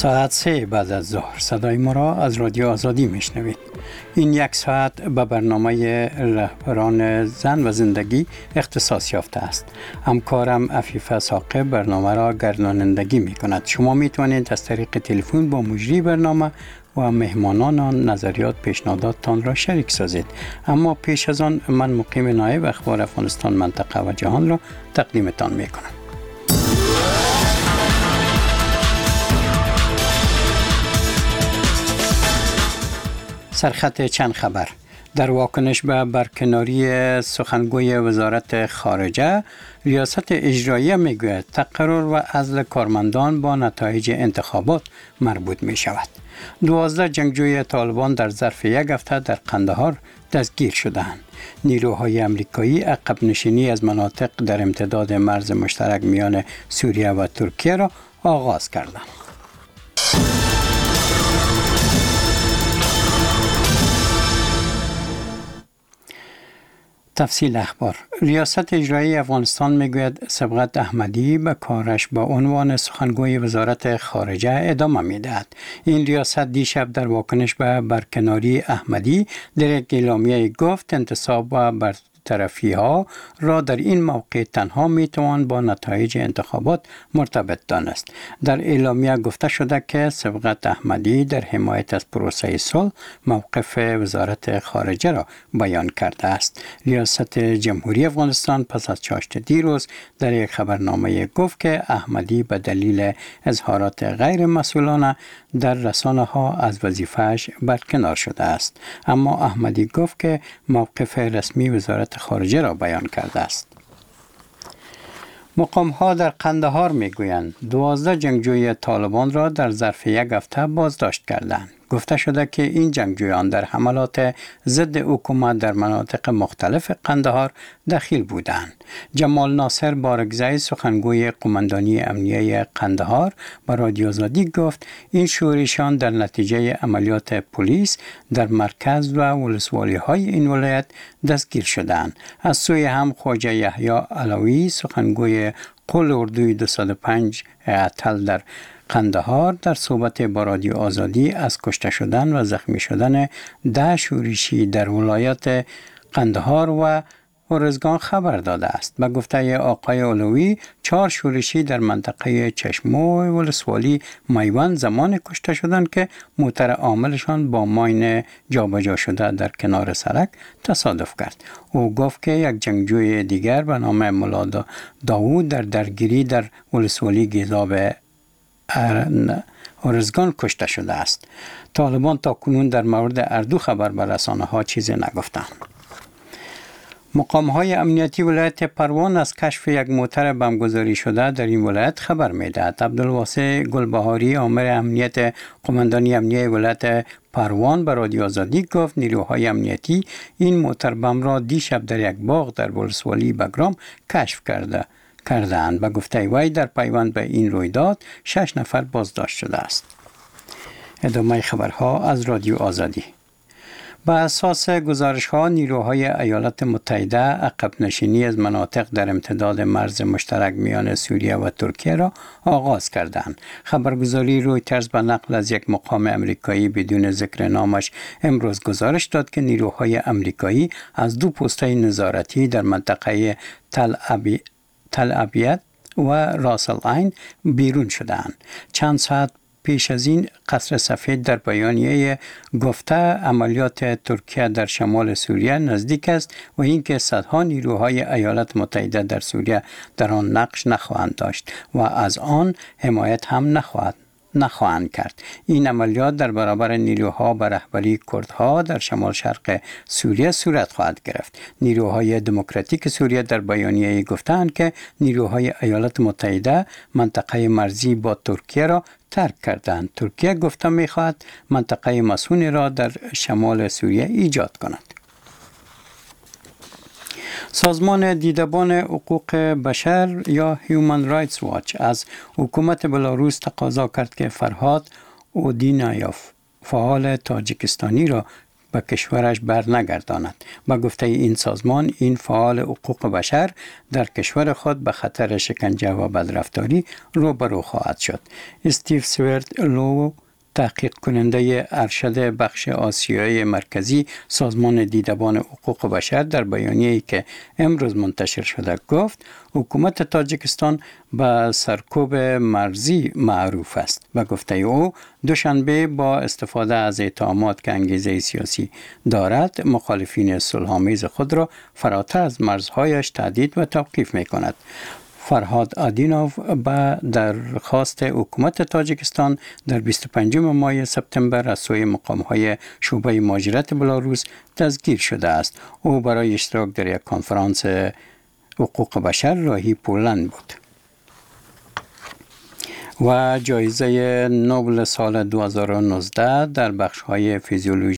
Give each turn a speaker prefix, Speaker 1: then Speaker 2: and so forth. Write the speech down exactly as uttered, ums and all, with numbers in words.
Speaker 1: ساعت سه بعد از ظهر صدای ما را از رادیو آزادی میشنوید. این یک ساعت به برنامه رهبران زن و زندگی اختصاص یافته است. همکارم عفیفه ثاقب برنامه را گردانندگی می کند. شما می توانید از طریق تلفن با مجری برنامه و مهمانان آن نظریات پیشنهاداتتان را شریک سازید. اما پیش از آن من مقیم نایب اخبار افغانستان منطقه و جهان را تقدیمتان می کنم. سرخط چند خبر. در واکنش به برکناری سخنگوی وزارت خارجه، ریاست اجراییه میگوید تقرر و عزل کارمندان با نتایج انتخابات مربوط می شود. دوازده جنگجوی طالبان در ظرف یک هفته در قندهار دستگیر شدند. نیروهای امریکایی عقب نشینی از مناطق در امتداد مرز مشترک میان سوریه و ترکیه را آغاز کردند. تفصیل اخبار. ریاست اجرایی افغانستان میگوید سبقت احمدی به کارش با عنوان سخنگوی وزارت خارجه ادامه میدهد. این ریاست دیشب در واکنش به برکناری احمدی در یک اعلامیه گفت انتصاب و برطرفی ها را در این موقع تنها میتوان با نتایج انتخابات مرتبط دانست. در اعلامیه گفته شده که سبقت احمدی در حمایت از پروسه صلح موقف وزارت خارجه را بیان کرده است. ریاست جمهوری افغانستان پس از چاشت دیروز در یک خبرنامه گفت که احمدی به دلیل اظهارات غیر مسئولانه در رسانه ها از وظیفه‌اش برکنار شده است. اما احمدی گفت که موقف رسمی وزارت خارجه را بیان کرده است. مقام ها در قندهار می گویند دوازده جنگجوی طالبان را در ظرف یک هفته بازداشت کردند. گفته شده که این جنگجویان در حملات ضد حکومت در مناطق مختلف قندهار دخیل بودند. جمال ناصر بارگزای سخنگوی قماندانی امنیه قندهار به رادیو آزادی گفت این شورشیان در نتیجه عملیات پلیس در مرکز و ولسوالی های این ولایت دستگیر شدند. از سوی هم خواجه یحیی علوی سخنگوی قول اردوی دویست و پنج اتل در قندهار در صحبت با رادیو آزادی از کشته شدن و زخمی شدن ده شورشی در ولایت قندهار و ارزگان خبر داده است. به گفته آقای علوی چهار شورشی در منطقه چشمو ولسوالی میوند زمان کشته شدند که موتر عاملشان با ماین جابجا شده در کنار سرک تصادف کرد. او گفت که یک جنگجوی دیگر به نام مولا داوود در درگیری در ولسوالی گیزاب ارزگان کشته شده است. طالبان تا کنون در مورد اردو خبر به رسانه ها چیزی نگفتند. مقام های امنیتی ولایت پروان از کشف یک موتر بمبگذاری شده در این ولایت خبر میدهد. عبدالواسع گلبهاری آمر امنیت قماندانی امنیه ولایت پروان به رادیو آزادی گفت نیروهای امنیتی این موتر بم را دیشب در یک باغ در ولسوالی بگرام کشف کرده کردند. به گفته وی در پیوند به این رویداد شش نفر بازداشت شده است. ادامه خبرها از رادیو آزادی. بر اساس گزارش ها نیروهای ایالات متحده عقب نشینی از مناطق در امتداد مرز مشترک میان سوریه و ترکیه را آغاز کردند. خبرگزاری رویترز به نقل از یک مقام امریکایی بدون ذکر نامش امروز گزارش داد که نیروهای امریکایی از دو پسته نظارتی در منطقه تل ابی تل ابیب و راس العین بیرون شدند. چند ساعت پیش از این قصر سفید در بیانیه گفته عملیات ترکیه در شمال سوریه نزدیک است و اینکه صدها نیروهای ایالات متحده در سوریه در آن نقش نخواهند داشت و از آن حمایت هم نخواهد نخواهند کرد. این عملیات در برابر نیروها به رهبری کردها در شمال شرق سوریه صورت خواهد گرفت. نیروهای دموکراتیک سوریه در بیانیه گفتند که نیروهای ایالات متحده منطقه مرزی با ترکیه را ترک کردند. ترکیه گفته می‌خواهد منطقه مسئول را در شمال سوریه ایجاد کند. سازمان دیدبان حقوق بشر یا هیومن رایتس واچ از حکومت بلاروس تقاضا کرد که فرهاد اودینایوف فعال تاجیکستانی را به کشورش برنگرداند. به گفته این سازمان، این فعال حقوق بشر در کشور خود به خطر شکنجه و بدرفتاری روبرو خواهد شد. استیو سویرد لو، تحقیق کننده ارشد بخش آسیای مرکزی سازمان دیدبان حقوق بشر، در بیانیه‌ای که امروز منتشر شده گفت حکومت تاجیکستان به سرکوب مرزی معروف است. به گفته او، دوشنبه با استفاده از اتهامات که انگیزه سیاسی دارد، مخالفین صلح‌آمیز خود را فراتر از مرزهایش تهدید و توقیف می کند. فرهاد آدینوف به درخواست حکومت تاجیکستان در بیست و پنجم ماه سپتامبر از سوی مقام‌های شعبه مهاجرت بلاروس دستگیر شده است. او برای اشتراک در یک کنفرانس حقوق بشر راهی پولند بود. و جایزه نوبل سال دو هزار و نوزده در بخش‌های فیزیولوژی